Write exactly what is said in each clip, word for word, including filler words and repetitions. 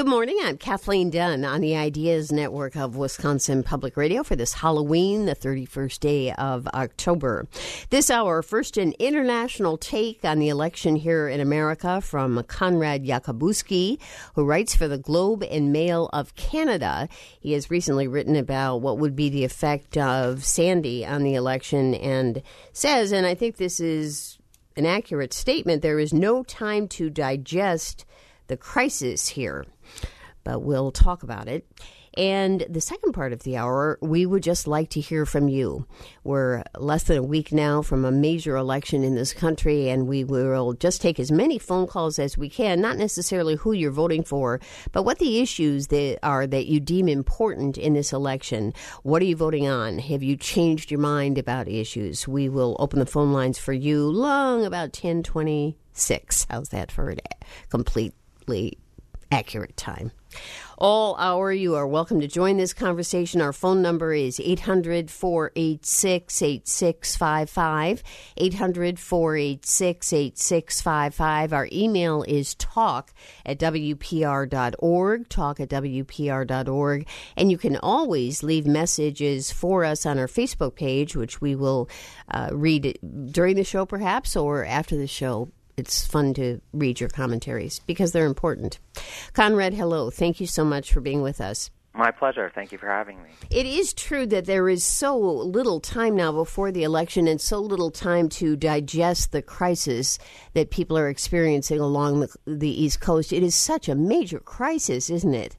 Good morning. I'm Kathleen Dunn on the Ideas Network of Wisconsin Public Radio for this Halloween, the thirty-first day of October. This hour, first an international take on the election here in America from Konrad Yakabuski, who writes for the Globe and Mail of Canada. He has recently written about what would be the effect of Sandy on the election and says, and I think this is an accurate statement, there is no time to digest the crisis here, but we'll talk about it. And the second part of the hour, we would just like to hear from you. We're less than a week now from a major election in this country, and we will just take as many phone calls as we can, not necessarily who you're voting for, but what the issues that are that you deem important in this election. What are you voting on? Have you changed your mind about issues? We will open the phone lines for you long about ten twenty-six. How's that for a completely accurate time? All hour, you are welcome to join this conversation. Our phone number is eight hundred, four eight six, eight six five five, eight hundred, four eight six, eight six five five. Our email is talk at W P R dot org, talk at W P R dot org. And you can always leave messages for us on our Facebook page, which we will uh, read during the show perhaps or after the show. It's fun to read your commentaries because they're important. Konrad, hello. Thank you so much for being with us. My pleasure. Thank you for having me. It is true that there is so little time now before the election and so little time to digest the crisis that people are experiencing along the, the East Coast. It is such a major crisis, isn't it?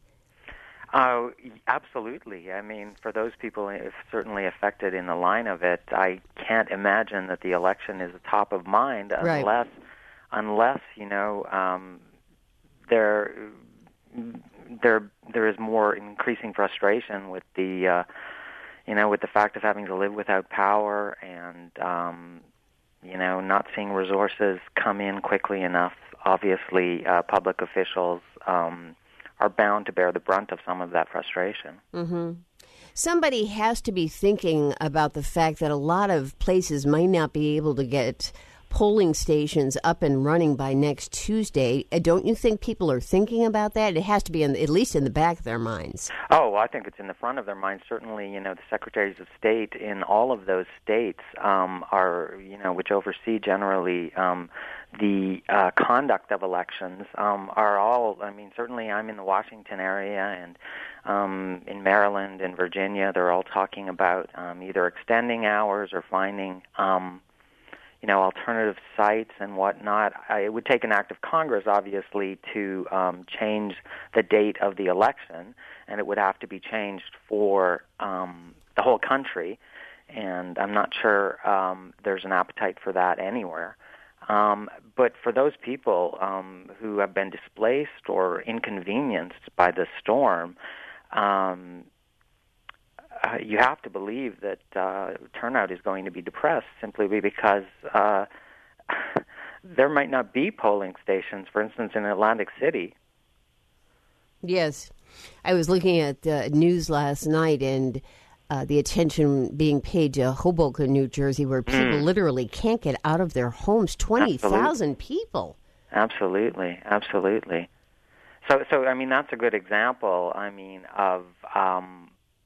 Oh, uh, absolutely. I mean, for those people certainly affected in the line of it, I can't imagine that the election is top of mind unless... Right. Unless, you know, um, there, there, there is more increasing frustration with the, uh, you know, with the fact of having to live without power and, um, you know, not seeing resources come in quickly enough. Obviously, uh, public officials um, are bound to bear the brunt of some of that frustration. Mm-hmm. Somebody has to be thinking about the fact that a lot of places might not be able to get polling stations up and running by next Tuesday. Don't you think people are thinking about that? It has to be in, at least in the back of their minds. Oh, I think it's in the front of their minds. Certainly, you know, the secretaries of state in all of those states um, are, you know, which oversee generally um, the uh, conduct of elections um, are all, I mean, certainly I'm in the Washington area and um, in Maryland and Virginia, they're all talking about um, either extending hours or finding um you know, alternative sites and whatnot. I, it would take an act of Congress, obviously, to um, change the date of the election, and it would have to be changed for um, the whole country, and I'm not sure um, there's an appetite for that anywhere. Um, but for those people um, who have been displaced or inconvenienced by the storm, um, Uh, you have to believe that uh, turnout is going to be depressed simply because uh, there might not be polling stations, for instance, in Atlantic City. Yes. I was looking at the news last night and uh, the attention being paid to Hoboken, New Jersey, where people mm. literally can't get out of their homes. twenty thousand people. Absolutely, absolutely. So, so I mean, that's a good example, I mean, of... Um,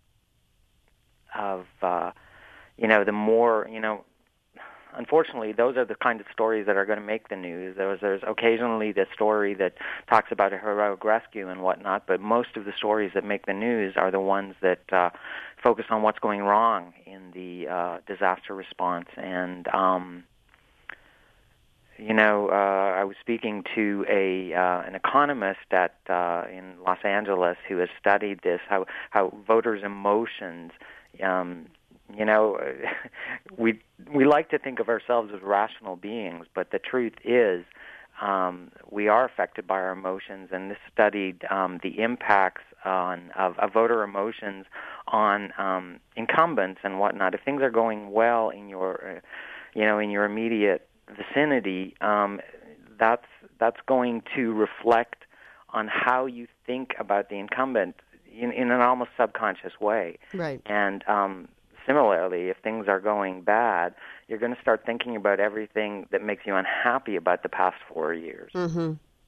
of, uh, you know, the more, you know, unfortunately, those are the kind of stories that are going to make the news. There's, there's occasionally the story that talks about a heroic rescue and whatnot, but most of the stories that make the news are the ones that uh, focus on what's going wrong in the uh, disaster response. And, um, you know, uh, I was speaking to a uh, an economist at uh, in Los Angeles who has studied this, how, how voters' emotions Um, you know, we we like to think of ourselves as rational beings, but the truth is um, we are affected by our emotions, and this studied um, the impacts on of, of voter emotions on um, incumbents and whatnot. If things are going well in your, uh, you know, in your immediate vicinity, um, that's that's going to reflect on how you think about the incumbent in, in an almost subconscious way. Right. And um, similarly, if things are going bad, you're going to start thinking about everything that makes you unhappy about the past four years. Mm-hmm.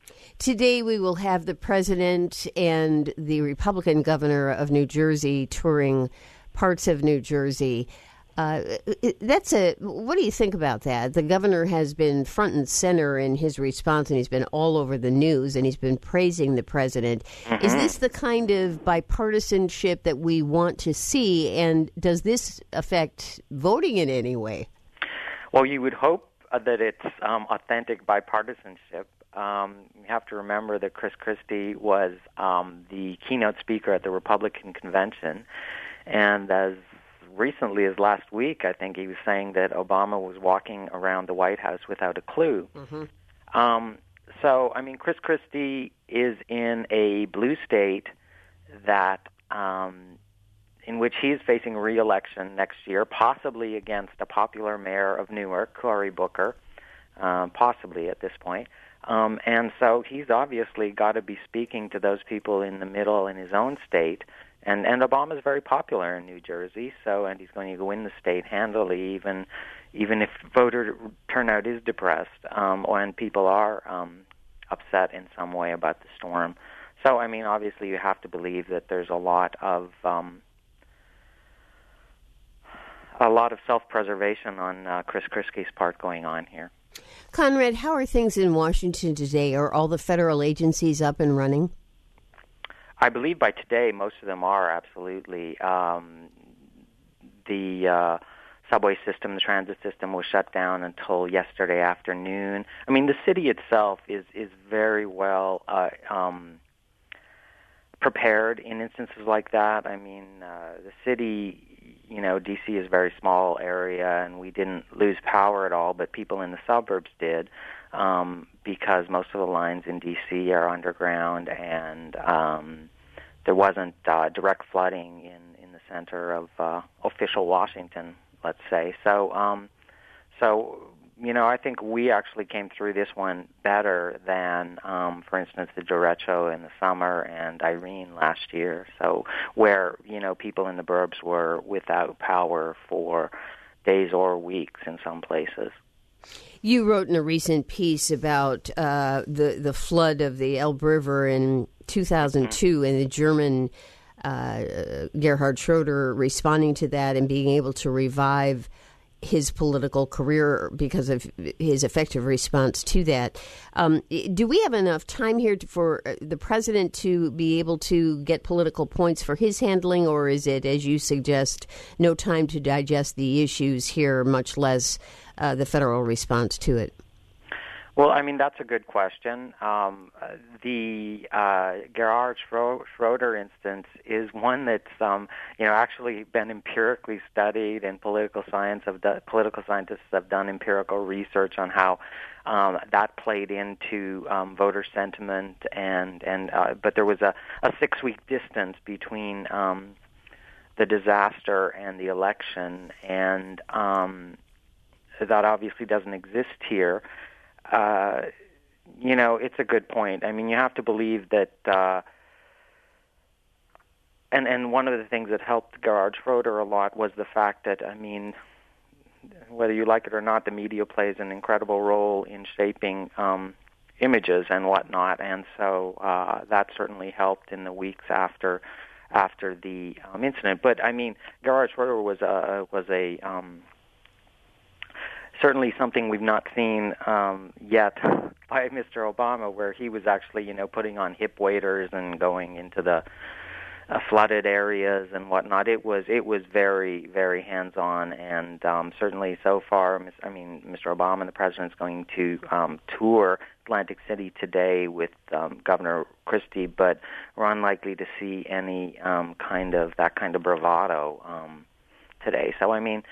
Today we will have the president and the Republican governor of New Jersey touring parts of New Jersey. Uh, that's a. What do you think about that? The governor has been front and center in his response, and he's been all over the news, and he's been praising the president. Mm-hmm. Is this the kind of bipartisanship that we want to see, and does this affect voting in any way? Well, you would hope that it's um, authentic bipartisanship. Um, you have to remember that Chris Christie was um, the keynote speaker at the Republican convention, and as recently as last week, I think he was saying that Obama was walking around the White House without a clue. Mm-hmm. Um, so, I mean, Chris Christie is in a blue state that um, in which he is facing re-election next year, possibly against a popular mayor of Newark, Cory Booker, um, possibly at this point. Um, and so he's obviously got to be speaking to those people in the middle in his own state. And and Obama's very popular in New Jersey, so and he's going to win the state handily, even even if voter turnout is depressed, um, and people are um, upset in some way about the storm. So I mean, obviously, you have to believe that there's a lot of um, a lot of self-preservation on uh, Chris Christie's part going on here. Conrad, how are things in Washington today? Are all the federal agencies up and running? I believe by today most of them are, absolutely. Um, the uh, subway system, the transit system was shut down until yesterday afternoon. I mean, the city itself is, is very well uh, um, prepared in instances like that. I mean, uh, the city, you know, D C is a very small area, and we didn't lose power at all, but people in the suburbs did. Um, because most of the lines in D C are underground, and um, there wasn't uh, direct flooding in, in the center of uh, official Washington, let's say. So, um, so you know, I think we actually came through this one better than, um, for instance, the derecho in the summer and Irene last year. So, where you know people in the burbs were without power for days or weeks in some places. You wrote in a recent piece about uh, the the flood of the Elbe River in two thousand two, and the German uh, Gerhard Schroeder responding to that and being able to revive his political career because of his effective response to that. Um, do we have enough time here to, for the president to be able to get political points for his handling, or is it, as you suggest, no time to digest the issues here, much less uh, the federal response to it? Well, I mean, that's a good question. Um, the uh, Gerhard Schroeder instance is one that's, um, you know, actually been empirically studied, and political science of the, political scientists have done empirical research on how um, that played into um, voter sentiment, and and uh, but there was a, a six-week distance between um, the disaster and the election, and um, that obviously doesn't exist here. Uh, you know, it's a good point. I mean, you have to believe that, uh, and and one of the things that helped Gerhard Schroeder a lot was the fact that, I mean, whether you like it or not, the media plays an incredible role in shaping um, images and whatnot, and so uh, that certainly helped in the weeks after after the um, incident. But I mean, Gerhard Schroeder was a was a um, certainly something we've not seen um, yet by Mister Obama, where he was actually, you know, putting on hip waders and going into the uh, flooded areas and whatnot. It was it was very, very hands-on, and um, certainly so far, I mean, Mister Obama, the president, is going to um, tour Atlantic City today with um, Governor Christie, but we're unlikely to see any um, kind of that kind of bravado um, today. So, I mean,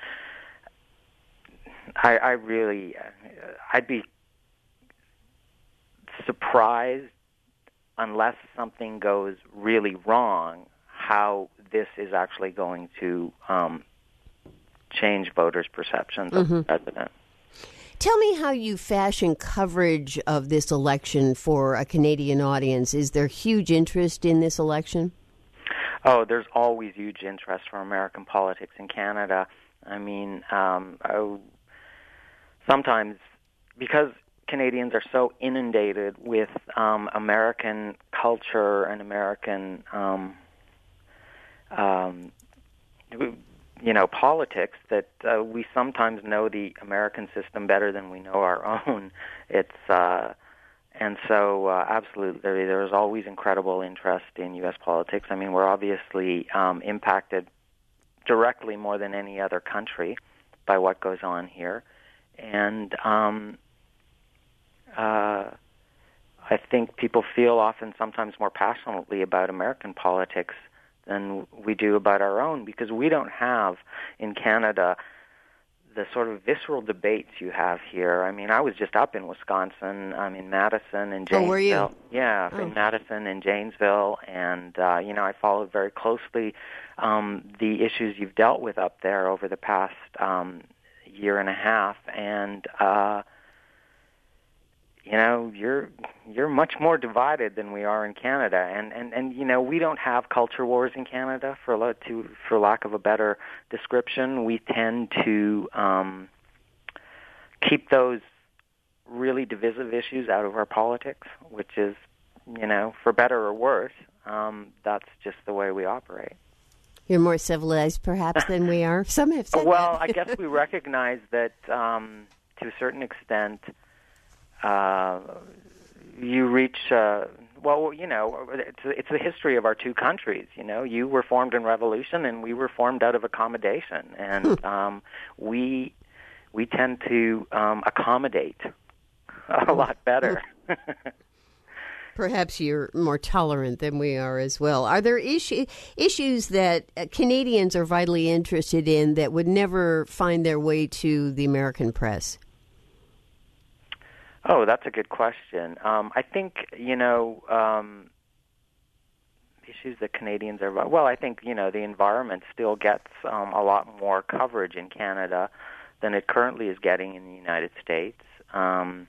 I, I really, I'd be surprised, unless something goes really wrong, how this is actually going to um, change voters' perceptions mm-hmm. of the president. Tell me how you fashion coverage of this election for a Canadian audience. Is there huge interest in this election? Oh, there's always huge interest for American politics in Canada. I mean, um, I, sometimes, because Canadians are so inundated with um, American culture and American, um, um, you know, politics that uh, we sometimes know the American system better than we know our own. It's uh, and so uh, absolutely there, there is always incredible interest in U S politics. I mean, we're obviously um, impacted directly more than any other country by what goes on here, and um, uh, I think people feel often sometimes more passionately about American politics than we do about our own, because we don't have in Canada the sort of visceral debates you have here. I mean, I was just up in Wisconsin, um, in Madison and Janesville. Oh, were you? Yeah, oh. in Madison and Janesville, and uh, you know, I followed very closely um, the issues you've dealt with up there over the past um, year and a half, and uh, you know, you're you're much more divided than we are in Canada, and, and, and you know, we don't have culture wars in Canada, for a to for lack of a better description. We tend to um, keep those really divisive issues out of our politics, which is, you know, for better or worse, um, that's just the way we operate. You're more civilized, perhaps, than we are. Some have said well, that. I guess we recognize that um, to a certain extent. Uh, you reach, uh, well, you know, it's, it's the history of our two countries. You know, you were formed in revolution, and we were formed out of accommodation, and hmm. um, we we tend to um, accommodate a lot better. Perhaps you're more tolerant than we are as well. Are there issue, issues that uh, Canadians are vitally interested in that would never find their way to the American press? Oh, that's a good question. Um, I think, you know, um, issues that Canadians are, well, I think, you know, the environment still gets um, a lot more coverage in Canada than it currently is getting in the United States. Um,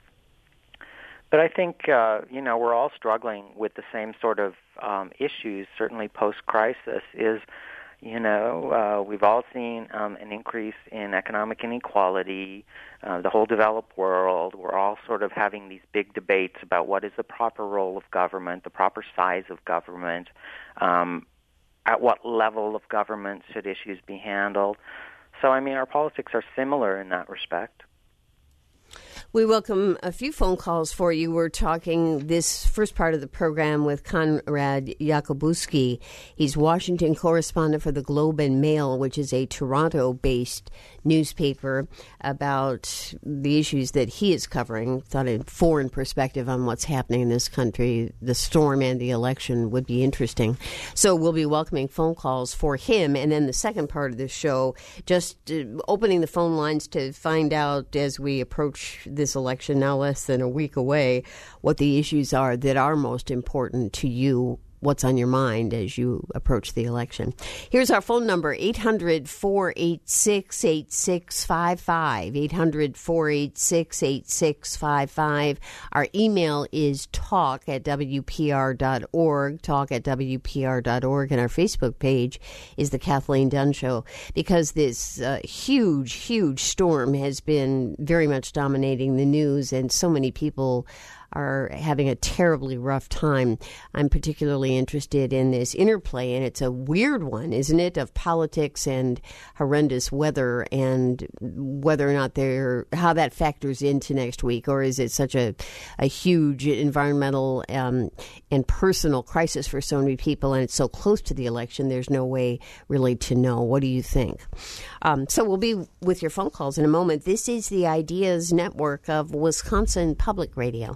but I think, uh, you know, we're all struggling with the same sort of um, issues, certainly post-crisis, is, you know, uh, we've all seen um, an increase in economic inequality, uh, the whole developed world. We're all sort of having these big debates about what is the proper role of government, the proper size of government, um, at what level of government should issues be handled. So, I mean, our politics are similar in that respect. We welcome a few phone calls for you. We're talking this first part of the program with Konrad Yakubowski. He's Washington correspondent for the Globe and Mail, which is a Toronto-based newspaper, about the issues that he is covering. Thought a foreign perspective on what's happening in this country, the storm and the election, would be interesting. So we'll be welcoming phone calls for him. And then the second part of the show, just uh, opening the phone lines to find out, as we approach this election, now less than a week away, what the issues are that are most important to you, what's on your mind as you approach the election. Here's our phone number, eight hundred, four eight six, eight six five five, eight hundred, four eight six, eight six five five. Our email is talk at w p r dot org, talk at w p r dot org, and our Facebook page is The Kathleen Dunn Show, because this uh, huge, huge storm has been very much dominating the news, and so many people are having a terribly rough time. I'm particularly interested in this interplay, and it's a weird one, isn't it, of politics and horrendous weather, and whether or not they're, how that factors into next week, or is it such a, a huge environmental um, and personal crisis for so many people, and it's so close to the election, there's no way really to know. What do you think? Um, so we'll be with your phone calls in a moment. This is the Ideas Network of Wisconsin Public Radio.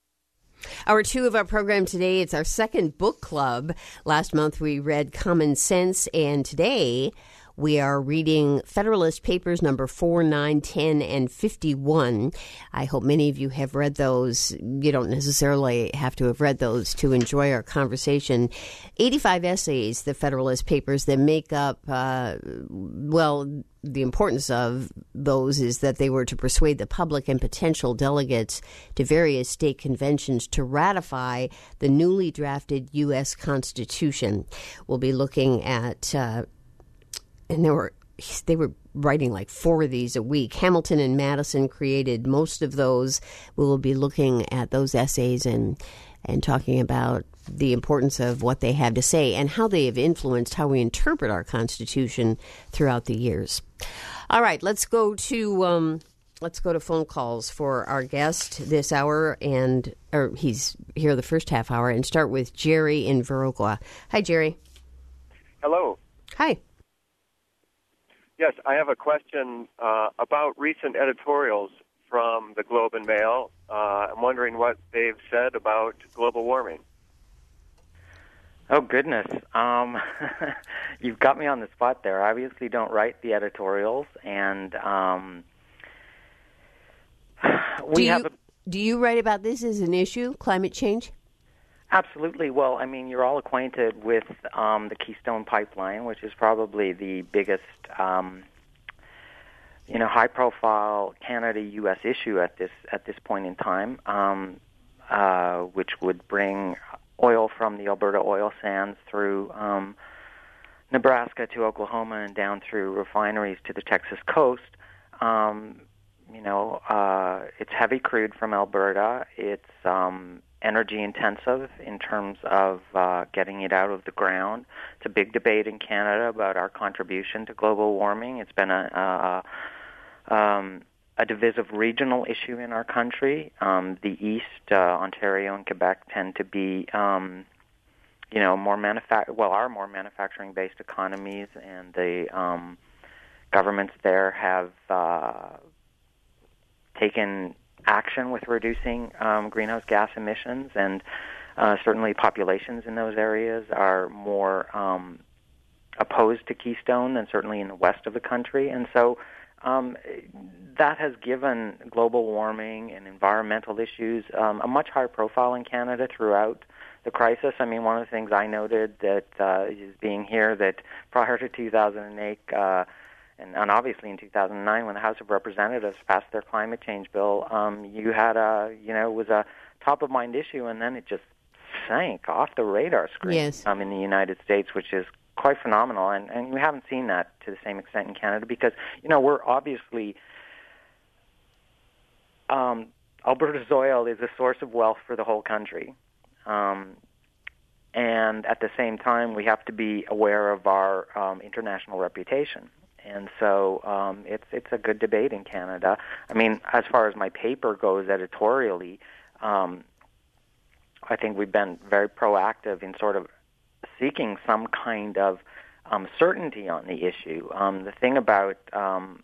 Hour two of our program today, it's our second book club. Last month we read Common Sense, and today we are reading Federalist Papers number four, nine, ten, and fifty-one. I hope many of you have read those. You don't necessarily have to have read those to enjoy our conversation. eighty-five essays, the Federalist Papers, that make up, uh, well, the importance of those is that they were to persuade the public and potential delegates to various state conventions to ratify the newly drafted U S Constitution. We'll be looking at, uh, and there were they were writing like four of these a week. Hamilton and Madison created most of those. We will be looking at those essays and and talking about the importance of what they have to say and how they have influenced how we interpret our Constitution throughout the years. All right, let's go to um, let's go to phone calls for our guest this hour, and or he's here the first half hour, and start with Jerry in Viroqua. Hi, Jerry. Hello. Hi. Yes, I have a question uh, about recent editorials from the Globe and Mail. Uh, I'm wondering what they've said about global warming. Oh, goodness. Um, you've got me on the spot there. I obviously don't write the editorials, and um, we do you, have a... Do you write about this as an issue, climate change? Absolutely. Well, I mean, you're all acquainted with um, the Keystone Pipeline, which is probably the biggest, um, you know, high-profile Canada-U S issue at this at this point in time, um, uh, which would bring oil from the Alberta oil sands through um, Nebraska to Oklahoma and down through refineries to the Texas coast. Um, you know, uh, it's heavy crude from Alberta. It's um, energy intensive in terms of uh, getting it out of the ground. It's a big debate in Canada about our contribution to global warming. It's been a, a, um, a divisive regional issue in our country. Um, the East, uh, Ontario and Quebec, tend to be, um, you know, more manufac- well, are more manufacturing-based economies, and the um, governments there have uh, taken action with reducing um, greenhouse gas emissions, and uh, certainly populations in those areas are more um, opposed to Keystone than certainly in the west of the country. And so um, that has given global warming and environmental issues um, a much higher profile in Canada throughout the crisis. I mean, one of the things I noted that uh, is being here that prior to two thousand eight, uh, And, and obviously in two thousand nine, when the House of Representatives passed their climate change bill, um, you had a, you know, it was a top-of-mind issue, and then it just sank off the radar screen yes. um, in the United States, which is quite phenomenal. And, and we haven't seen that to the same extent in Canada because, you know, we're obviously, um, Alberta's oil is a source of wealth for the whole country. Um, and at the same time, we have to be aware of our um, international reputation. And so um, it's it's a good debate in Canada. I mean, as far as my paper goes editorially, um, I think we've been very proactive in sort of seeking some kind of um, certainty on the issue. Um, the thing about um,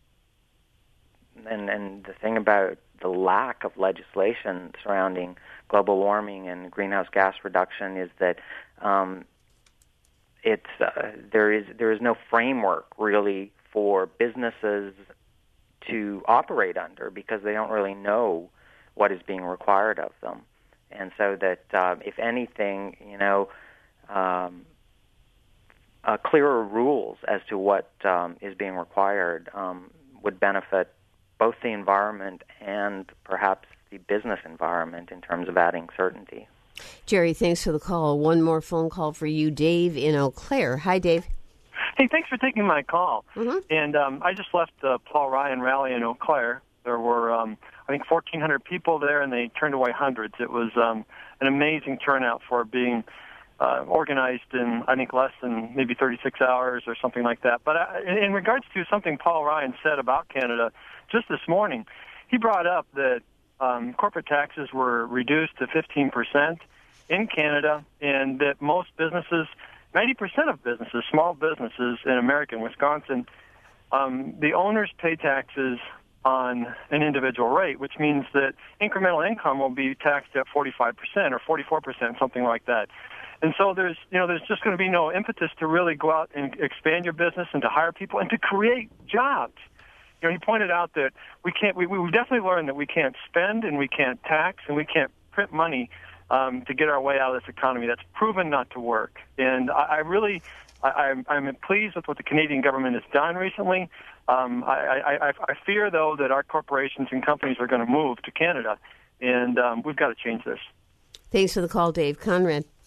and and the thing about the lack of legislation surrounding global warming and greenhouse gas reduction is that um, It's uh, there is there is no framework really for businesses to operate under because they don't really know what is being required of them, and so that uh, if anything, you know, um, uh, clearer rules as to what um, is being required um, would benefit both the environment and perhaps the business environment in terms of adding certainty. Jerry, thanks for the call. One more phone call for you, Dave in Eau Claire. Hi, Dave. Hey, thanks for taking my call. Mm-hmm. And um, I just left the Paul Ryan rally in Eau Claire. There were, um, I think, fourteen hundred people there, and they turned away hundreds. It was um, an amazing turnout for being uh, organized in, I think, less than maybe thirty-six hours or something like that. But I, in regards to something Paul Ryan said about Canada just this morning, he brought up that Um, corporate taxes were reduced to fifteen percent in Canada, and that most businesses, ninety percent of businesses, small businesses in America and Wisconsin, um, the owners pay taxes on an individual rate, which means that incremental income will be taxed at forty-five percent or forty-four percent, something like that. And so there's, you know, there's just going to be no impetus to really go out and expand your business and to hire people and to create jobs. You know, he pointed out that we can't. We, we've definitely learned that we can't spend and we can't tax and we can't print money um, to get our way out of this economy. That's proven not to work. And I, I really, I, I'm, I'm pleased with what the Canadian government has done recently. Um, I, I, I fear, though, that our corporations and companies are going to move to Canada, and um, we've got to change this. Thanks for the call, Dave. Conrad.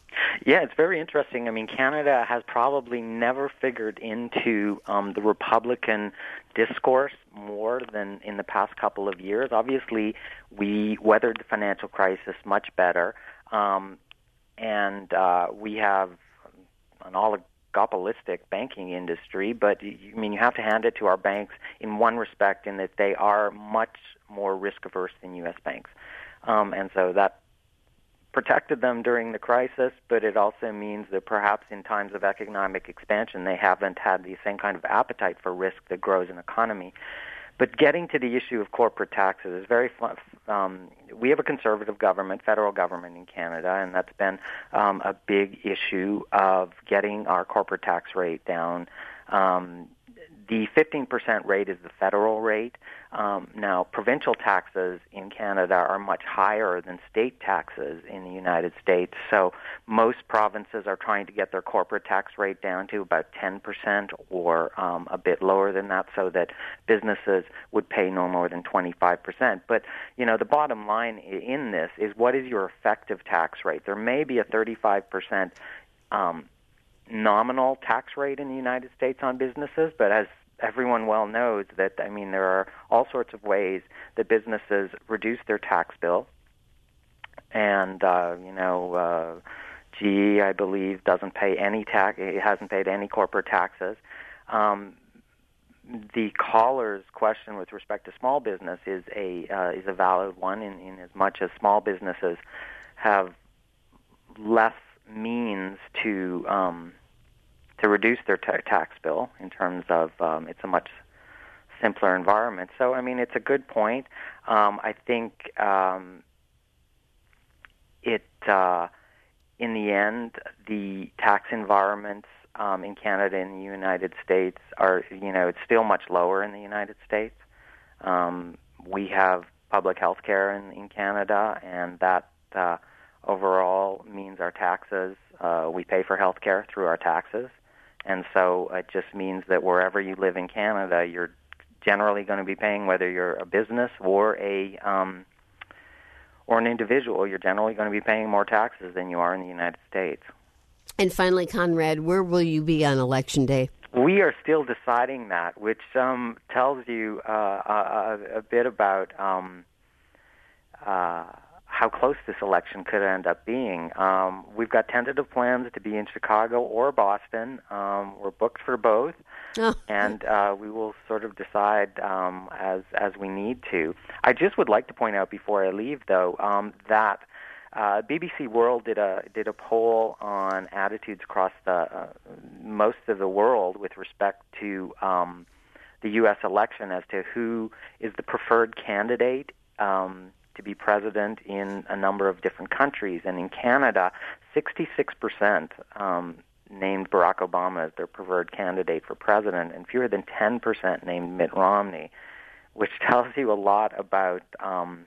Yeah, it's very interesting. I mean, Canada has probably never figured into um, the Republican discourse more than in the past couple of years. Obviously, we weathered the financial crisis much better, um, and uh, we have an oligopolistic banking industry, but I mean, you have to hand it to our banks in one respect, in that they are much more risk-averse than U S banks. Um, and so that protected them during the crisis, but it also means that perhaps in times of economic expansion, they haven't had the same kind of appetite for risk that grows an economy. But getting to the issue of corporate taxes is very fun. Um, we have a conservative government, federal government in Canada, and that's been um, a big issue of getting our corporate tax rate down. Um, the fifteen percent rate is the federal rate. Um, now, provincial taxes in Canada are much higher than state taxes in the United States. So most provinces are trying to get their corporate tax rate down to about ten percent or um, a bit lower than that, so that businesses would pay no more than twenty-five percent. But, you know, the bottom line in this is, what is your effective tax rate? There may be a thirty-five percent um, nominal tax rate in the United States on businesses, but as everyone well knows, that, I mean, there are all sorts of ways that businesses reduce their tax bill. And, uh, you know, uh, G E, I believe, doesn't pay any tax, it hasn't paid any corporate taxes. Um, the caller's question with respect to small business is a uh, is a valid one, in, in as much as small businesses have less means to um, to reduce their ta- tax bill in terms of um, it's a much simpler environment. So, I mean, it's a good point. Um, I think um, it, uh, in the end, the tax environments um, in Canada and the United States are, you know, it's still much lower in the United States. Um, we have public health care in, in Canada, and that uh, overall means our taxes, uh, we pay for health care through our taxes. And so it just means that wherever you live in Canada, you're generally going to be paying, whether you're a business or a um, or an individual, you're generally going to be paying more taxes than you are in the United States. And finally, Conrad, where will you be on Election Day? We are still deciding that, which um, tells you uh, a, a bit about um, uh, how close this election could end up being. Um, we've got tentative plans to be in Chicago or Boston. Um, we're booked for both, oh. and uh, we will sort of decide um, as as we need to. I just would like to point out before I leave, though, um, that uh, B B C World did a did a poll on attitudes across the uh, most of the world with respect to um, the U S election as to who is the preferred candidate Um, to be president in a number of different countries. And in Canada, sixty-six percent um, named Barack Obama as their preferred candidate for president, and fewer than ten percent named Mitt Romney, which tells you a lot about um,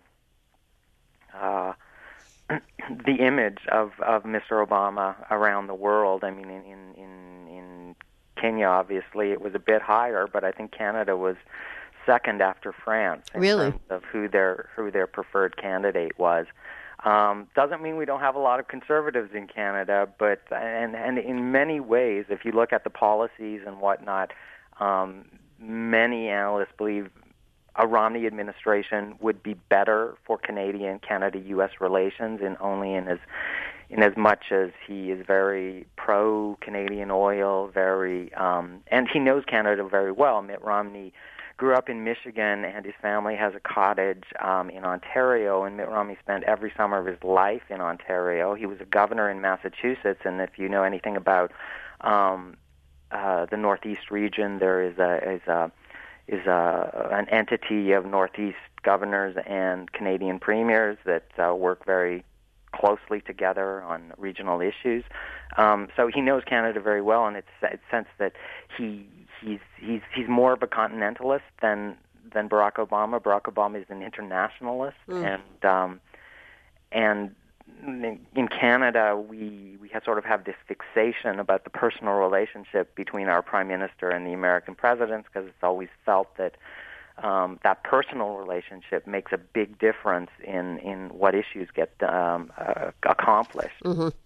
uh, the image of, of Mister Obama around the world. I mean, in, in, in, in Kenya, obviously, it was a bit higher, but I think Canada was second after France in really? terms of who their who their preferred candidate was. Um, doesn't mean we don't have a lot of conservatives in Canada, but and and in many ways, if you look at the policies and whatnot, um, many analysts believe a Romney administration would be better for Canadian Canada-U S relations, in only in as in as much as he is very pro-Canadian oil, very um, and he knows Canada very well. Mitt Romney grew up in Michigan, and his family has a cottage um, in Ontario, and Mitt Romney spent every summer of his life in Ontario. He was a governor in Massachusetts, and if you know anything about um, uh, the Northeast region, there is a is a is a an entity of Northeast governors and Canadian premiers that uh, work very closely together on regional issues. Um, so he knows Canada very well, and it's it's sense that he he's he's he's more of a continentalist than than Barack Obama. Barack Obama is an internationalist, mm. and um, and in Canada we we have sort of have this fixation about the personal relationship between our prime minister and the American president, because it's always felt that um, that personal relationship makes a big difference in in what issues get um, uh, accomplished. Mm-hmm.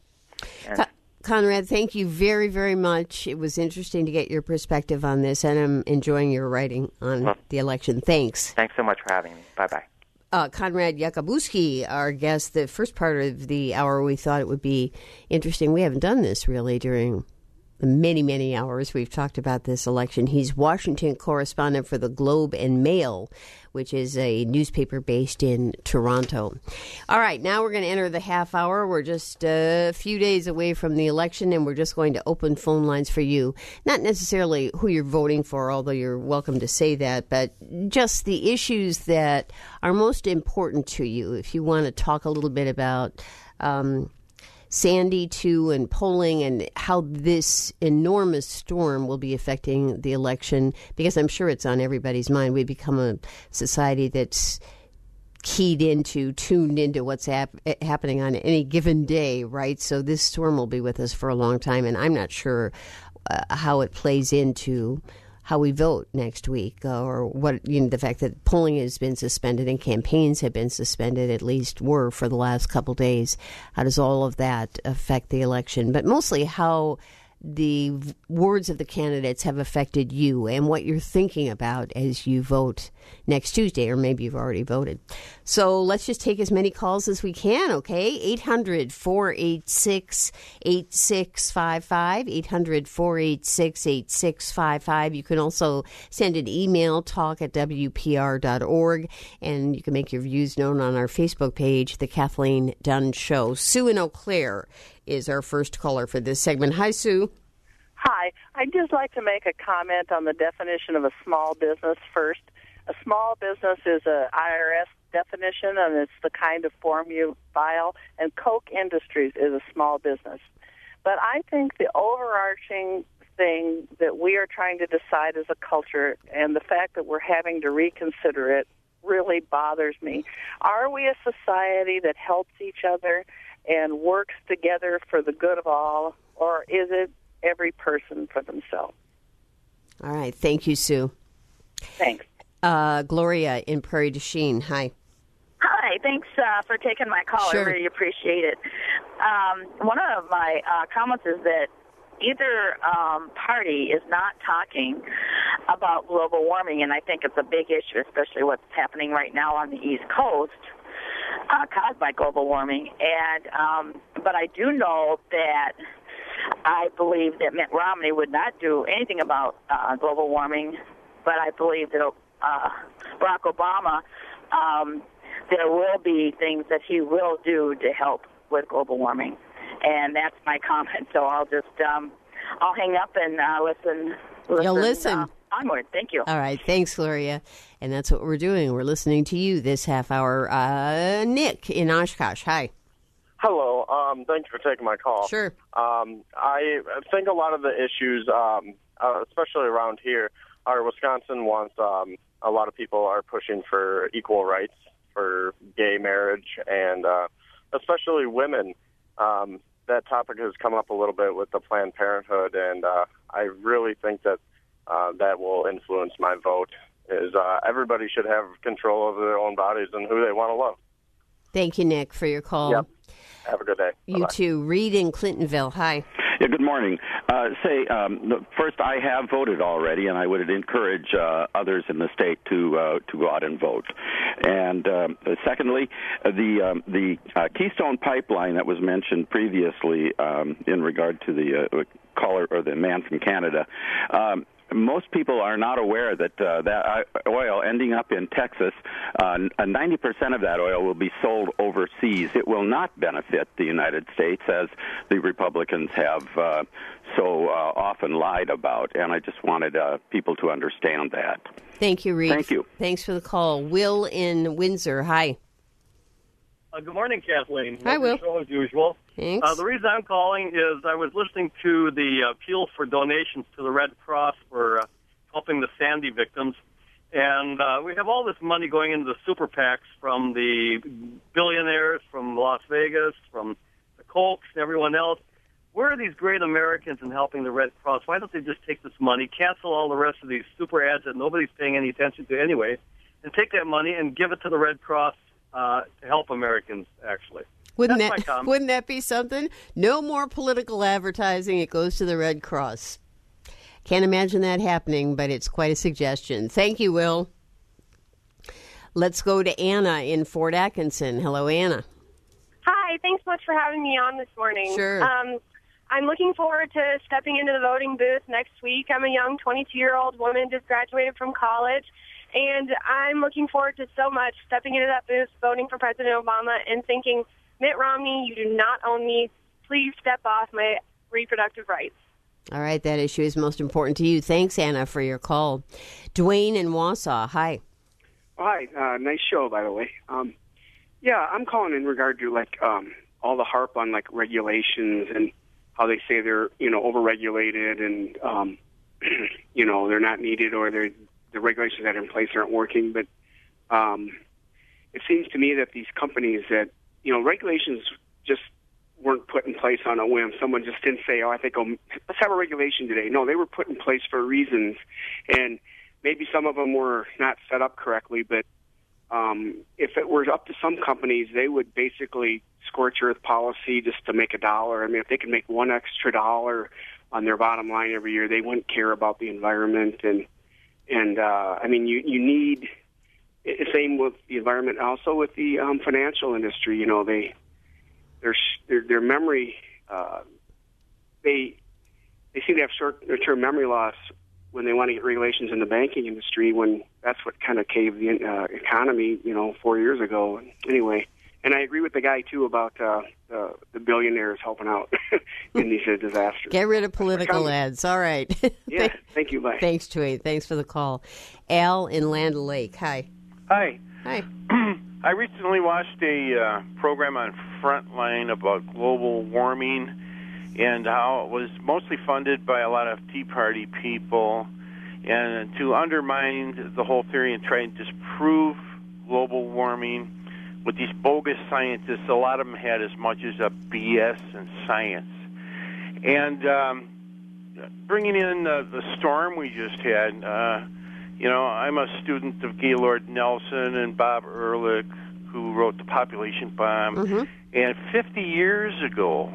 And Con- Conrad, thank you very, very much. It was interesting to get your perspective on this, and I'm enjoying your writing on well, the election. Thanks. Thanks so much for having me. Bye-bye. Uh, Conrad Yakabuski, our guest, the first part of the hour, we thought it would be interesting. We haven't done this really during the many, many hours we've talked about this election. He's Washington correspondent for the Globe and Mail, which is a newspaper based in Toronto. All right, now we're going to enter the half hour. We're just a few days away from the election, and we're just going to open phone lines for you. Not necessarily who you're voting for, although you're welcome to say that, but just the issues that are most important to you. If you want to talk a little bit about um, Sandy, too, and polling and how this enormous storm will be affecting the election, because I'm sure it's on everybody's mind. We've become a society that's keyed into, tuned into what's hap- happening on any given day, right? So this storm will be with us for a long time, and I'm not sure uh, how it plays into how we vote next week, uh, or what, you know, the fact that polling has been suspended and campaigns have been suspended, at least were for the last couple days. How does all of that affect the election? But mostly how the words of the candidates have affected you and what you're thinking about as you vote next Tuesday, or maybe you've already voted. So let's just take as many calls as we can, okay? eight hundred, four eight six, eight six five five, eight hundred, four eight six, eight six five five. You can also send an email, talk at w p r dot org, and you can make your views known on our Facebook page, The Kathleen Dunn Show. Sue in Eau Claire is our first caller for this segment. Hi, Sue. Hi. I'd just like to make a comment on the definition of a small business first. A small business is a I R S definition, and it's the kind of form you file, and Koch Industries is a small business. But I think the overarching thing that we are trying to decide as a culture, and the fact that we're having to reconsider it, really bothers me. Are we a society that helps each other and works together for the good of all, or is it every person for themselves? All right. Thank you, Sue. Thanks. Uh, Gloria in Prairie du Chien. Hi. Hi. Thanks uh, for taking my call. Sure. I really appreciate it. Um, one of my uh, comments is that either um, party is not talking about global warming, and I think it's a big issue, especially what's happening right now on the East Coast, uh, caused by global warming. And um, but I do know that I believe that Mitt Romney would not do anything about uh, global warming, but I believe that uh, Barack Obama, um, there will be things that he will do to help with global warming. And that's my comment. So I'll just, um, I'll hang up and uh, listen. listen You'll listen. Uh, onward. Thank you. All right. Thanks, Gloria. And that's what we're doing. We're listening to you this half hour. Uh, Nick in Oshkosh. Hi. Hello. Um, thank you for taking my call. Sure. Um, I think a lot of the issues, um, uh, especially around here, are Wisconsin wants, um, a lot of people are pushing for equal rights for gay marriage, and uh, especially women. Um, that topic has come up a little bit with the Planned Parenthood, and uh, I really think that uh, that will influence my vote. Is uh, everybody should have control over their own bodies and who they want to love. Thank you, Nick, for your call. Yep. Have a good day. You Bye-bye. too. Reed in Clintonville. Hi. Yeah, good morning. Uh, say, um, first, I have voted already, and I would encourage uh, others in the state to uh, to go out and vote. And um, secondly, the um, the uh, Keystone Pipeline that was mentioned previously um, in regard to the uh, caller or the man from Canada. Um, Most people are not aware that uh, that oil ending up in Texas, uh, ninety percent of that oil will be sold overseas. It will not benefit the United States, as the Republicans have uh, so uh, often lied about. And I just wanted uh, people to understand that. Thank you, Reed. Thank you. Thanks for the call. Will in Windsor. Hi. Uh, good morning, Kathleen. Hi, Will. Show as usual. Thanks. Uh, the reason I'm calling is I was listening to the appeal for donations to the Red Cross for uh, helping the Sandy victims. And uh, we have all this money going into the super PACs from the billionaires, from Las Vegas, from the Kochs and everyone else. Where are these great Americans in helping the Red Cross? Why don't they just take this money, cancel all the rest of these super ads that nobody's paying any attention to anyway, and take that money and give it to the Red Cross uh, to help Americans, actually? Wouldn't That's that my comment. wouldn't that be something? No more political advertising. It goes to the Red Cross. Can't imagine that happening, but it's quite a suggestion. Thank you, Will. Let's go to Anna in Fort Atkinson. Hello, Anna. Hi, thanks so much for having me on this morning. Sure. Um, I'm looking forward to stepping into the voting booth next week. I'm a young twenty-two-year-old woman, just graduated from college, and I'm looking forward to so much stepping into that booth, voting for President Obama, and thinking, Mitt Romney, you do not own me. Please step off my reproductive rights. All right, that issue is most important to you. Thanks, Anna, for your call. Dwayne in Wausau, hi. Hi, uh, nice show, by the way. Um, yeah, I'm calling in regard to, like, um, all the harp on, like, regulations and how they say they're, you know, overregulated and, um, you know, they're not needed or they're, the regulations that are in place aren't working. But um, it seems to me that these companies that, you know, regulations just weren't put in place on a whim. Someone just didn't say, oh, I think oh, let's have a regulation today. No, they were put in place for reasons. And maybe some of them were not set up correctly, but um, if it were up to some companies, they would basically scorched earth policy just to make a dollar. I mean, if they could make one extra dollar on their bottom line every year, they wouldn't care about the environment. And, and uh, I mean, you, you need, same with the environment, also with the um, financial industry, you know, they, their, their, their memory, uh, they, they seem to have short-term memory loss when they want to get regulations in the banking industry, when that's what kind of caved the uh, economy, you know, four years ago. Anyway, and I agree with the guy, too, about uh, the, the billionaires helping out in these uh, disasters. Get rid of political ads. All right. Yeah, thank you. Bye. Thanks, Dwayne. Thanks for the call. Al in Land O'Lake. Hi. Hi. Hi. I recently watched a uh, program on Frontline about global warming and how it was mostly funded by a lot of Tea Party people, and to undermine the whole theory and try and disprove global warming with these bogus scientists. A lot of them had as much as a B S in science. And um, bringing in uh, the storm we just had, uh, you know, I'm a student of Gaylord Nelson and Bob Ehrlich, who wrote The Population Bomb. Mm-hmm. And fifty years ago,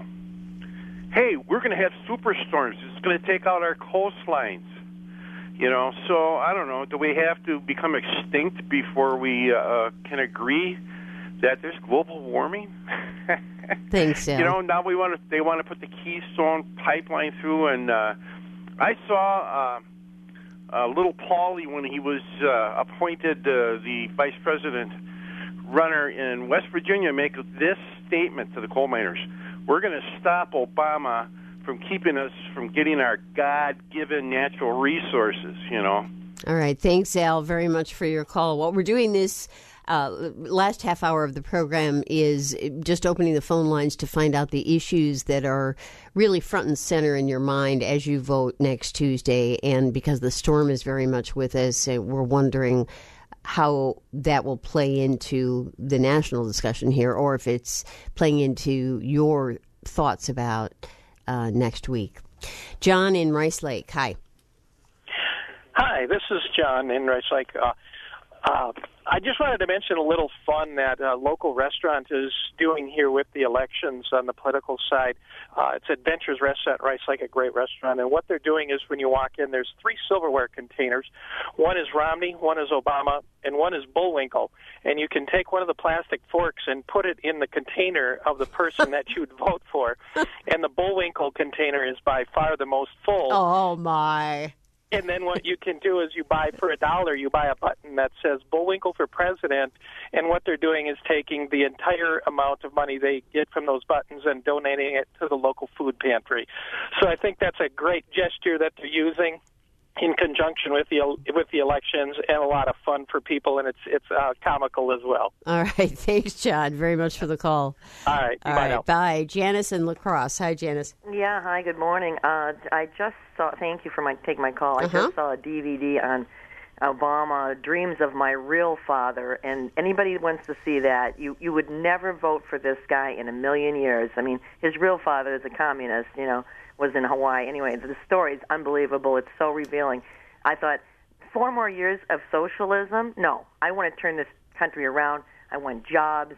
hey, we're going to have superstorms. It's going to take out our coastlines. You know, so I don't know. Do we have to become extinct before we uh, can agree that there's global warming? Thanks, Al. You know, now we want to. They want to put the Keystone pipeline through, and uh, I saw uh, uh, little Paulie when he was uh, appointed uh, the vice president runner in West Virginia make this statement to the coal miners: "We're going to stop Obama from keeping us from getting our God-given natural resources." You know. All right. Thanks, Al, very much for your call. What we're doing this uh, last half hour of the program is just opening the phone lines to find out the issues that are really front and center in your mind as you vote next Tuesday. And because the storm is very much with us, uh, we're wondering how that will play into the national discussion here, or if it's playing into your thoughts about uh, next week. John in Rice Lake. Hi. Hi, this is John in Rice Lake. Uh, uh, I just wanted to mention a little fun that a local restaurant is doing here with the elections on the political side. Uh, it's Adventures Restaurant, Rice Lake, a great restaurant. And what they're doing is when you walk in, there's three silverware containers. One is Romney, one is Obama, and one is Bullwinkle. And you can take one of the plastic forks and put it in the container of the person that you'd vote for. And the Bullwinkle container is by far the most full. Oh, my. And then what you can do is you buy, for a dollar, you buy a button that says Bullwinkle for President, and what they're doing is taking the entire amount of money they get from those buttons and donating it to the local food pantry. So I think that's a great gesture that they're using in conjunction with the with the elections, and a lot of fun for people, and it's it's uh, comical as well. All right. Thanks, John, very much for the call. All right. All bye right. now. Bye. Janice in La Crosse. Hi, Janice. Yeah, hi, good morning. Uh, I just saw, thank you for my taking my call. I Uh-huh. just saw a D V D on Obama, Dreams of My Real Father, and anybody who wants to see that, you, you would never vote for this guy in a million years. I mean, his real father is a communist, you know, was in Hawaii. Anyway, the story is unbelievable. It's so revealing. I thought, four more years of socialism? No. I want to turn this country around. I want jobs.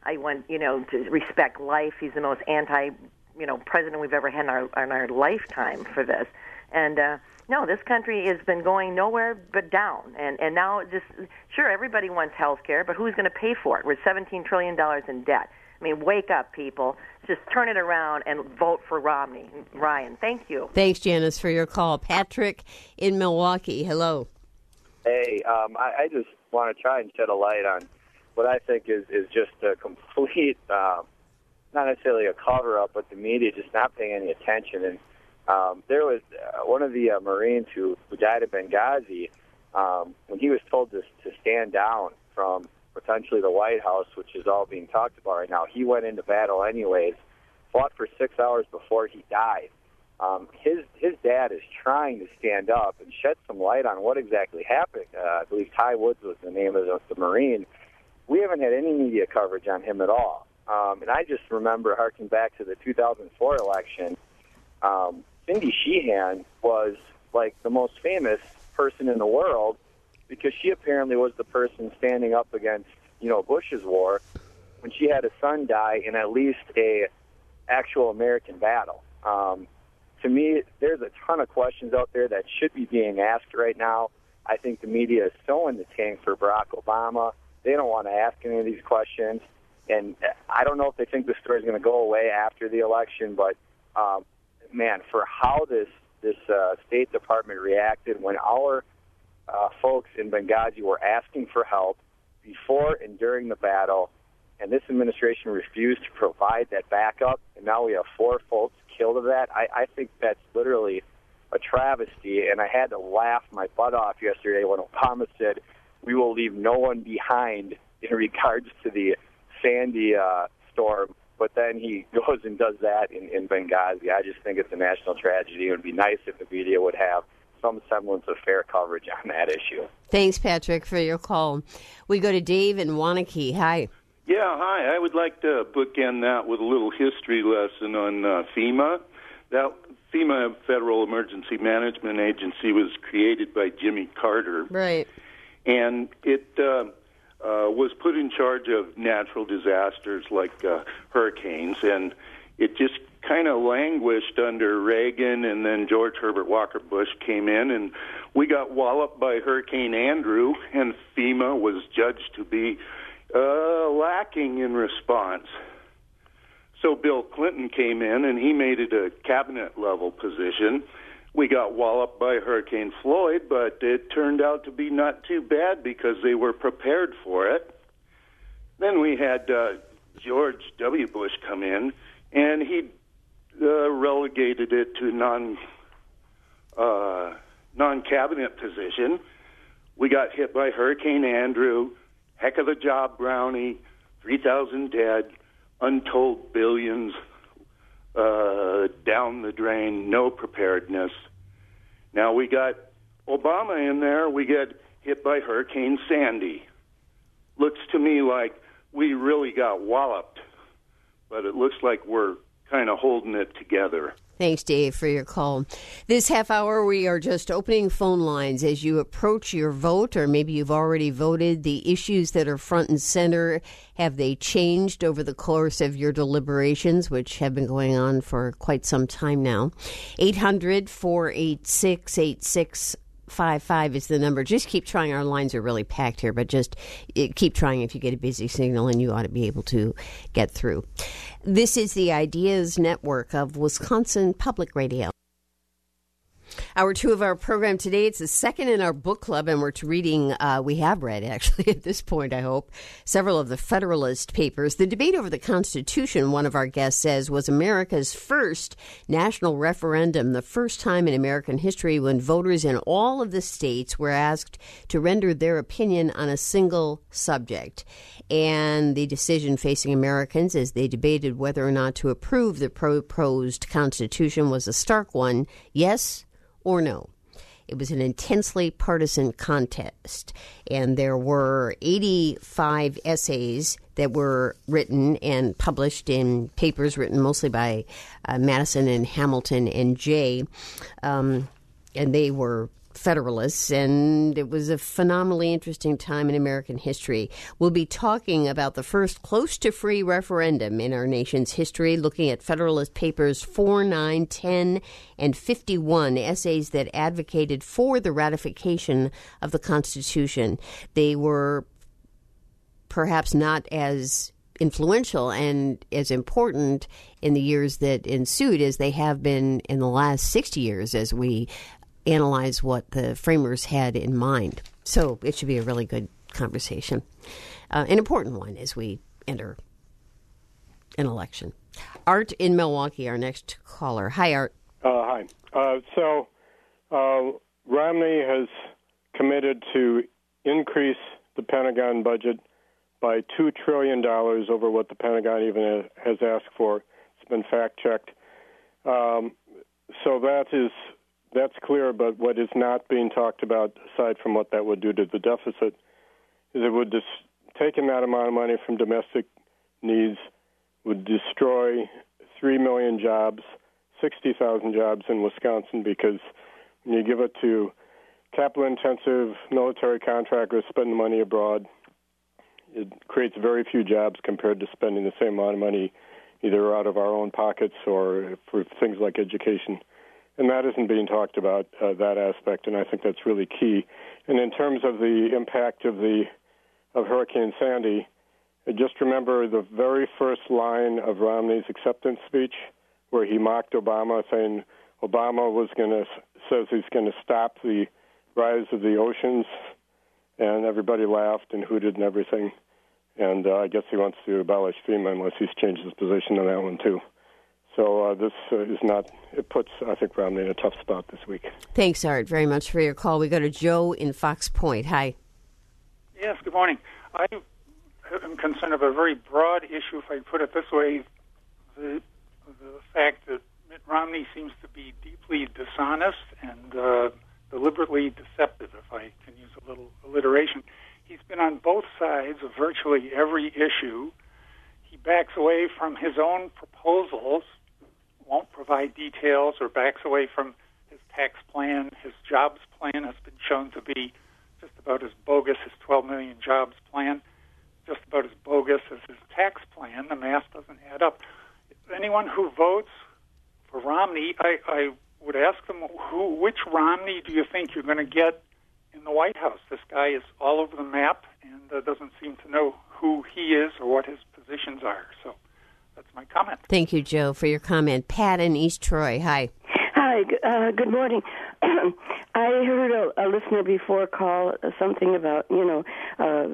I want, you know, to respect life. He's the most anti, you know, president we've ever had in our, in our lifetime for this. And, uh, no, this country has been going nowhere but down. And, and now, just sure, everybody wants health care, but who's going to pay for it? We're seventeen trillion dollars in debt. I mean, wake up, people. Just turn it around and vote for Romney. Ryan, thank you. Thanks, Janice, for your call. Patrick in Milwaukee, hello. Hey, um, I, I just want to try and shed a light on what I think is, is just a complete, um, not necessarily a cover-up, but the media just not paying any attention. And um, there was uh, one of the uh, Marines who, who died at Benghazi, um, when he was told to, to stand down from potentially the White House, which is all being talked about right now. He went into battle anyways, fought for six hours before he died. Um, his his dad is trying to stand up and shed some light on what exactly happened. Uh, I believe Ty Woods was the name of the, the Marine. We haven't had any media coverage on him at all. Um, and I just remember harking back to the two thousand four election. Um, Cindy Sheehan was like the most famous person in the world because she apparently was the person standing up against, you know, Bush's war when she had a son die in at least a actual American battle. Um, to me, there's a ton of questions out there that should be being asked right now. I think the media is so in the tank for Barack Obama. They don't want to ask any of these questions. And I don't know if they think the story is going to go away after the election, but, um, man, for how this, this uh, State Department reacted when our uh, folks in Benghazi were asking for help before and during the battle, and this administration refused to provide that backup, and now we have four folks killed of that. I, I think that's literally a travesty, and I had to laugh my butt off yesterday when Obama said, we will leave no one behind in regards to the Sandy uh, storm, but then he goes and does that in, in Benghazi. I just think it's a national tragedy. It would be nice if the media would have some semblance of fair coverage on that issue. Thanks, Patrick, for your call. We go to Dave in Wanakee. Hi. Yeah, hi. I would like to bookend that with a little history lesson on uh, FEMA. That FEMA, Federal Emergency Management Agency, was created by Jimmy Carter. Right. And it uh, uh, was put in charge of natural disasters like uh, hurricanes, and it just kind of languished under Reagan, and then George Herbert Walker Bush came in, and we got walloped by Hurricane Andrew, and FEMA was judged to be Uh, lacking in response. So Bill Clinton came in and he made it a cabinet-level position. We got walloped by Hurricane Floyd, but it turned out to be not too bad because they were prepared for it. Then we had uh, George W. Bush come in, and he uh, relegated it to non uh, non-cabinet position. We got hit by Hurricane Andrew. Heck of a job, Brownie. three thousand dead, untold billions uh, down the drain, no preparedness. Now we got Obama in there. We get hit by Hurricane Sandy. Looks to me like we really got walloped, but it looks like we're kind of holding it together. Thanks, Dave, for your call. This half hour, we are just opening phone lines as you approach your vote, or maybe you've already voted. The issues that are front and center, have they changed over the course of your deliberations, which have been going on for quite some time now? eight hundred, four eight six, eight six five five is the number. Just keep trying. Our lines are really packed here, but just keep trying. If you get a busy signal, and you ought to be able to get through. This is the Ideas Network of Wisconsin Public Radio. Hour two of our program today, it's the second in our book club, and we're reading, uh, we have read actually at this point, I hope, several of the Federalist Papers. The debate over the Constitution, one of our guests says, was America's first national referendum, the first time in American history when voters in all of the states were asked to render their opinion on a single subject. And the decision facing Americans as they debated whether or not to approve the proposed Constitution was a stark one, yes or no. It was an intensely partisan contest, and there were eighty-five essays that were written and published in papers written mostly by uh, Madison and Hamilton and Jay, um, and they were Federalists, and it was a phenomenally interesting time in American history. We'll be talking about the first close-to-free referendum in our nation's history, looking at Federalist Papers four, nine, ten, and fifty-one, essays that advocated for the ratification of the Constitution. They were perhaps not as influential and as important in the years that ensued as they have been in the last sixty years as we analyze what the framers had in mind. So it should be a really good conversation, uh, an important one as we enter an election. Art in Milwaukee, our next caller. Hi, Art. Uh, hi. Uh, so uh, Romney has committed to increase the Pentagon budget by two trillion dollars over what the Pentagon even has asked for. It's been fact-checked. Um, so that is that's clear, but what is not being talked about, aside from what that would do to the deficit, is it would dis- taking that amount of money from domestic needs would destroy three million jobs, sixty thousand jobs in Wisconsin, because when you give it to capital-intensive military contractors spending money abroad, it creates very few jobs compared to spending the same amount of money either out of our own pockets or for things like education. And that isn't being talked about, uh, that aspect, and I think that's really key. And in terms of the impact of the of Hurricane Sandy, just remember the very first line of Romney's acceptance speech, where he mocked Obama, saying Obama was going to says he's going to stop the rise of the oceans, and everybody laughed and hooted and everything. And uh, I guess he wants to abolish FEMA unless he's changed his position on that one too. So uh, this uh, is not, it puts, I think, Romney in a tough spot this week. Thanks, Art, very much for your call. We go to Joe in Fox Point. Hi. Yes, good morning. I am concerned of a very broad issue, if I put it this way. The, the fact that Mitt Romney seems to be deeply dishonest and uh, deliberately deceptive, if I can use a little alliteration. He's been on both sides of virtually every issue. He backs away from his own proposals, won't provide details, or backs away from his tax plan. His jobs plan has been shown to be just about as bogus, his twelve million jobs plan, just about as bogus as his tax plan. The math doesn't add up. Anyone who votes for Romney, I, I would ask them, who, which Romney do you think you're going to get in the White House? This guy is all over the map and uh, doesn't seem to know who he is or what his positions are. So that's my comment. Thank you, Joe, for your comment. Pat in East Troy. Hi. Hi. Uh, good morning. I heard a, a listener before call something about, you know, uh,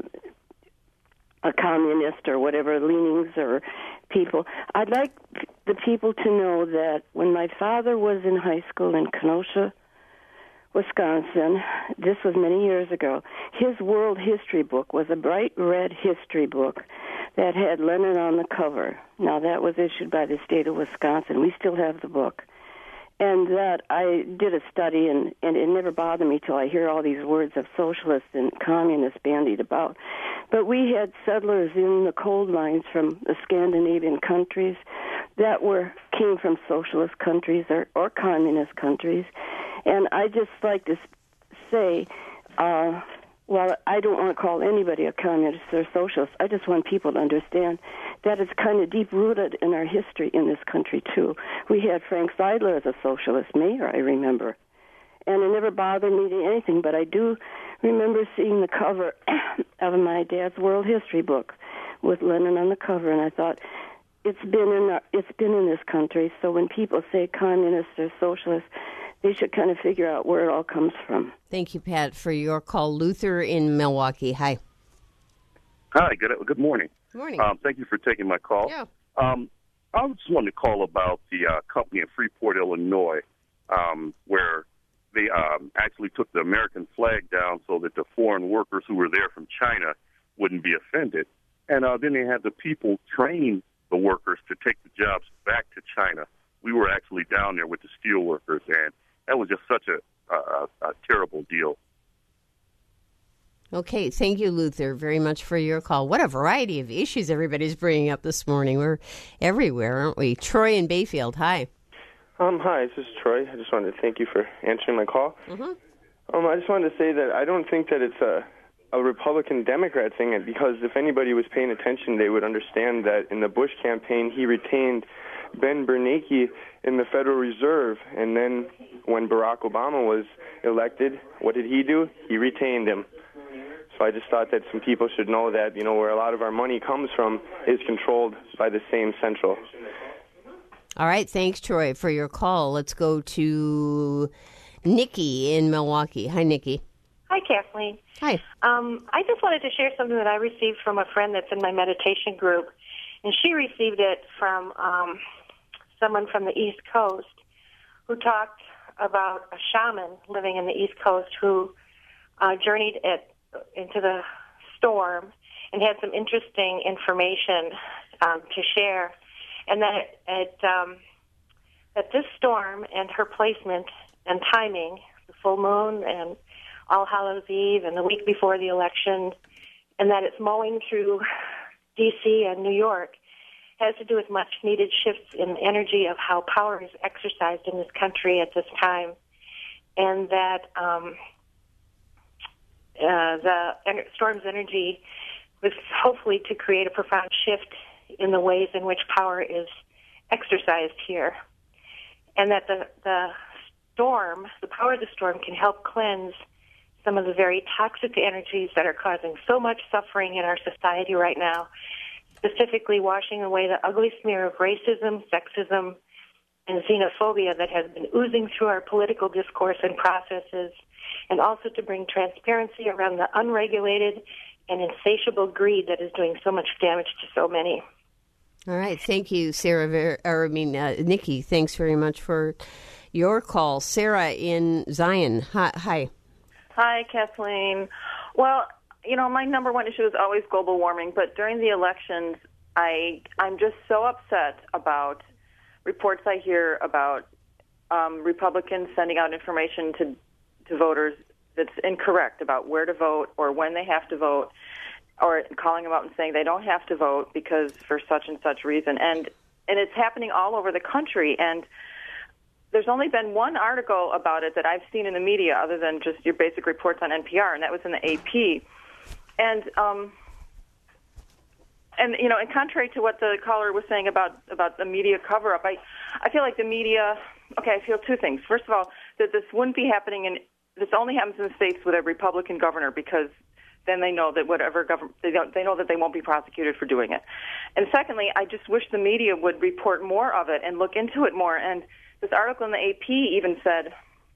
a communist or whatever leanings or people. I'd like the people to know that when my father was in high school in Kenosha, Wisconsin, this was many years ago, his world history book was a bright red history book that had Lenin on the cover. Now, that was issued by the state of Wisconsin. We still have the book. And that I did a study, and, and it never bothered me till I hear all these words of socialists and communists bandied about. But we had settlers in the coal mines from the Scandinavian countries that were came from socialist countries or, or communist countries. And I just like to say, uh, well, I don't want to call anybody a communist or socialist. I just want people to understand that it's kind of deep-rooted in our history in this country, too. We had Frank Seidler as a socialist mayor, I remember. And it never bothered me to anything, but I do remember seeing the cover of my dad's world history book with Lenin on the cover, and I thought, it's been in our, it's been in this country, so when people say communist or socialist, they should kind of figure out where it all comes from. Thank you, Pat, for your call. Luther in Milwaukee. Hi. Hi, good good morning. Good morning. Um, thank you for taking my call. Yeah. Um, I just wanted to call about the uh, company in Freeport, Illinois, um, where they um, actually took the American flag down so that the foreign workers who were there from China wouldn't be offended. And uh, then they had the people train the workers to take the jobs back to China. We were actually down there with the steel workers, and that was just such a, a, a terrible deal. Okay, thank you, Luther, very much for your call. What a variety of issues everybody's bringing up this morning. We're everywhere, aren't we? Troy in Bayfield, hi. Um, hi, this is Troy. I just wanted to thank you for answering my call. Mm-hmm. Um, I just wanted to say that I don't think that it's a, a Republican-Democrat thing, because if anybody was paying attention, they would understand that in the Bush campaign, he retained Ben Bernanke in the Federal Reserve, and then when Barack Obama was elected, what did he do? He retained him. So I just thought that some people should know that, you know, where a lot of our money comes from is controlled by the same central. All right. Thanks, Troy, for your call. Let's go to Nikki in Milwaukee. Hi, Nikki. Hi, Kathleen. Hi. Um, I just wanted to share something that I received from a friend that's in my meditation group, and she received it from um, someone from the East Coast who talked about a shaman living in the East Coast who uh, journeyed it into the storm and had some interesting information um, to share, and that it, it um, that this storm and her placement and timing, the full moon and All Hallows Eve and the week before the election, and that it's mowing through D C and New York, has to do with much-needed shifts in energy of how power is exercised in this country at this time, and that um, uh, the en- storm's energy was hopefully to create a profound shift in the ways in which power is exercised here, and that the, the storm, the power of the storm, can help cleanse some of the very toxic energies that are causing so much suffering in our society right now, specifically washing away the ugly smear of racism, sexism, and xenophobia that has been oozing through our political discourse and processes, and also to bring transparency around the unregulated and insatiable greed that is doing so much damage to so many. All right. Thank you, Sarah. Ver- or, I mean, uh, Nikki, thanks very much for your call. Sarah in Zion. Hi. Hi. Hi, Kathleen. Well, you know, my number one issue is always global warming, but during the elections, I, I'm just so upset about reports I hear about um, Republicans sending out information to, to voters that's incorrect about where to vote or when they have to vote, or calling them out and saying they don't have to vote because for such and such reason. And, and it's happening all over the country, and there's only been one article about it that I've seen in the media other than just your basic reports on N P R, and that was in the A P. And, um, and you know, and contrary to what the caller was saying about, about the media cover-up, I, I feel like the media, okay, I feel two things. First of all, that this wouldn't be happening, in this only happens in the states with a Republican governor, because then they know that whatever government, they, don't, they know that they won't be prosecuted for doing it. And secondly, I just wish the media would report more of it and look into it more. And this article in the A P even said,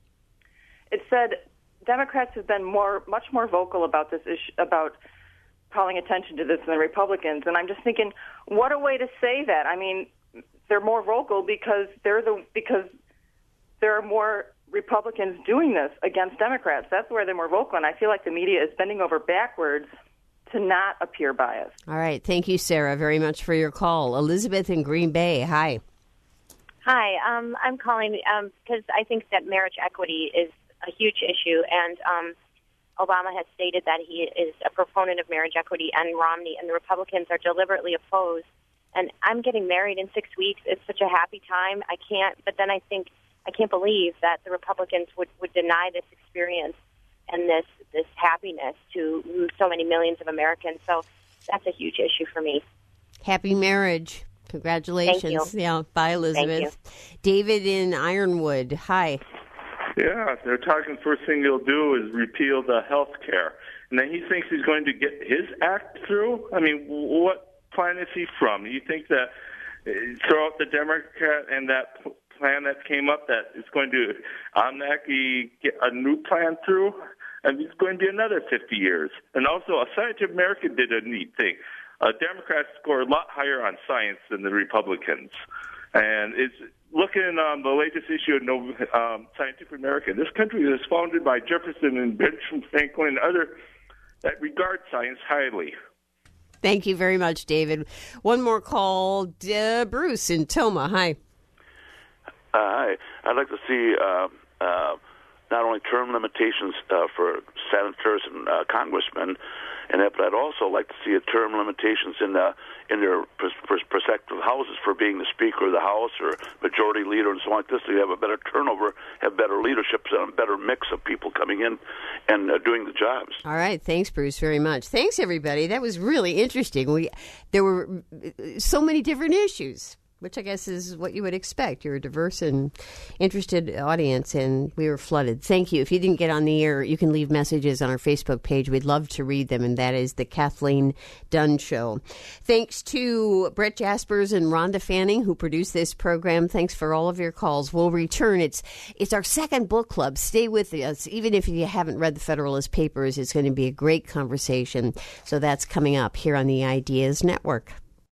it said Democrats have been more, much more vocal about this issue, about calling attention to this than Republicans. And I'm just thinking, what a way to say that. I mean, they're more vocal because they're the because there are more Republicans doing this against Democrats. That's where they're more vocal. And I feel like the media is bending over backwards to not appear biased. All right. Thank you, Sarah, very much for your call. Elizabeth in Green Bay. Hi. Hi, um, I'm calling because um, I think that marriage equity is a huge issue, and um, Obama has stated that he is a proponent of marriage equity, and Romney and the Republicans are deliberately opposed. And I'm getting married in six weeks. It's such a happy time. I can't, but then I think I can't believe that the Republicans would, would deny this experience and this this happiness to so many millions of Americans. So that's a huge issue for me. Happy marriage. Congratulations. Thank you. Yeah. Bye, Elizabeth. David in Ironwood. Hi. Yeah, they're talking first thing he'll do is repeal the health care. And then he thinks he's going to get his act through? I mean, what plan is he from? You think that uh, throw out the Democrat and that p- plan that came up that it's going to automatically get a new plan through? And it's going to be another fifty years. And also, a Scientific American did a neat thing. Uh, Democrats score a lot higher on science than the Republicans. And it's looking at um, the latest issue of no, um, Scientific American. This country was founded by Jefferson and Benjamin Franklin and other that regard science highly. Thank you very much, David. One more call. Uh, Bruce in Toma. Hi. Uh, hi. I'd like to see uh, uh, not only term limitations uh, for senators and uh, congressmen, and that, but I'd also like to see a term limitations in the in their prospective houses for being the Speaker of the House or Majority Leader and so on like this. So you have a better turnover, have better leadership, and a better mix of people coming in and uh, doing the jobs. All right, thanks, Bruce, very much. Thanks, everybody. That was really interesting. We there were so many different issues, which I guess is what you would expect. You're a diverse and interested audience, and we were flooded. Thank you. If you didn't get on the air, you can leave messages on our Facebook page. We'd love to read them, and that is The Kathleen Dunn Show. Thanks to Brett Jaspers and Rhonda Fanning, who produced this program. Thanks for all of your calls. We'll return. It's, it's our second book club. Stay with us. Even if you haven't read the Federalist Papers, it's going to be a great conversation. So that's coming up here on the Ideas Network.